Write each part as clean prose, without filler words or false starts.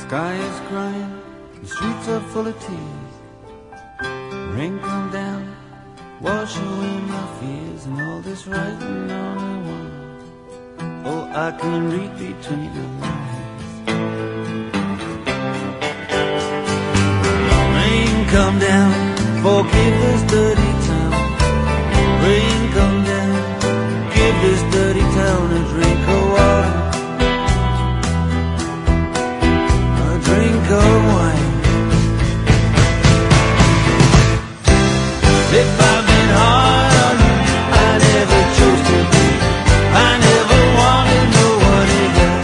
sky is crying, the streets are full of tears. Rain come down, wash away my fears, and all this writing on the wall. Oh, I can read between the lines. Rain come down, forgive this dirty town. Rain come down, give this dirty town a drink of water, a drink of wine. If I've been hard on you, I never chose to be. I never wanted no one else.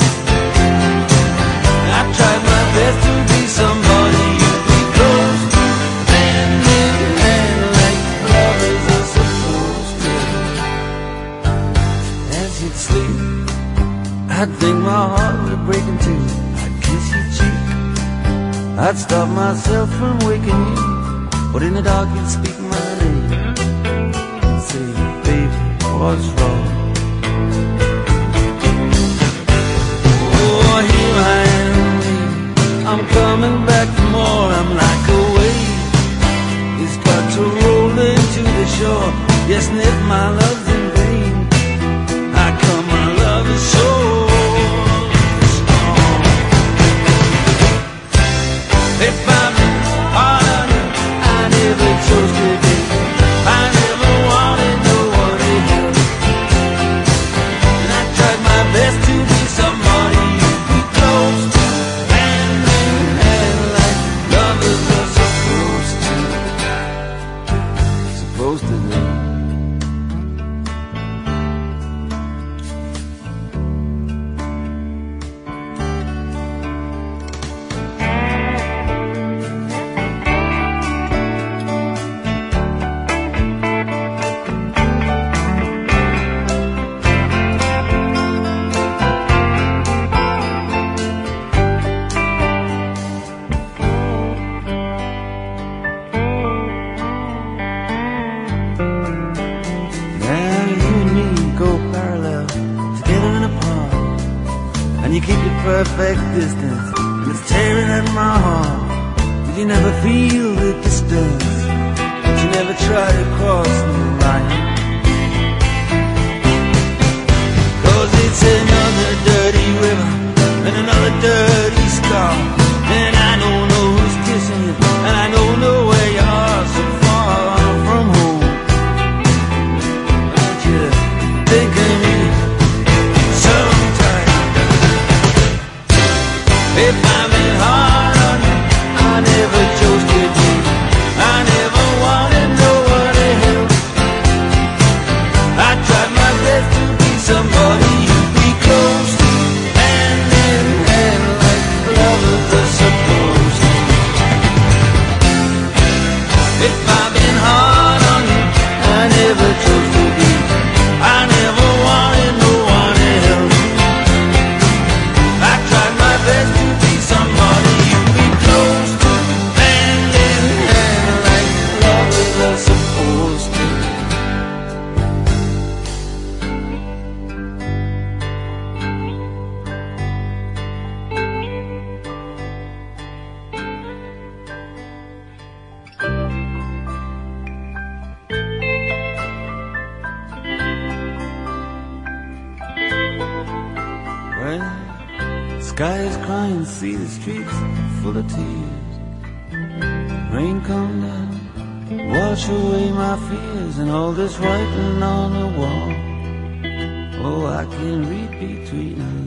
I tried my best to be somebody you'd be close to, hand in hand like lovers are supposed to. As you'd sleep, I'd think my heart would break in two. I'd kiss your cheek, I'd stop myself from waking you, but in the dark you'd speak my name and say, baby, what's wrong? Oh, here I am, I'm coming back for more. I'm like a wave, it's got to roll into the shore. Yes, and if my love's in vain, how come my love is so strong? If I'm hard on you, I never chose to be. I never wanted no one else, and I tried my best to be somebody you'd be close to, hand in hand like lovers are supposed to do. And you keep your perfect distance, and it's tearing at my heart. Did you never feel the distance? Did you never try to cross the line? 'Cause it's another dirty river and another dirty scar, and I don't know who's kissing you, and I don't know where you are, so far from home. Don't you think of me sometime? If I've been hard on you, I never chose to be. I never wanted no one else. I tried my best to be somebody you'd be close to, hand in hand like lovers are supposed to. If I've been hard on you, I never chose to be. I never wanted no one else. I tried my best to be somebody you'd be close to, hand in hand like lovers are supposed to. Well, the sky is crying, see the streets full of tears. Rain come down, wash away my fears, and all this writing on the wall. Oh, I can read between the lines.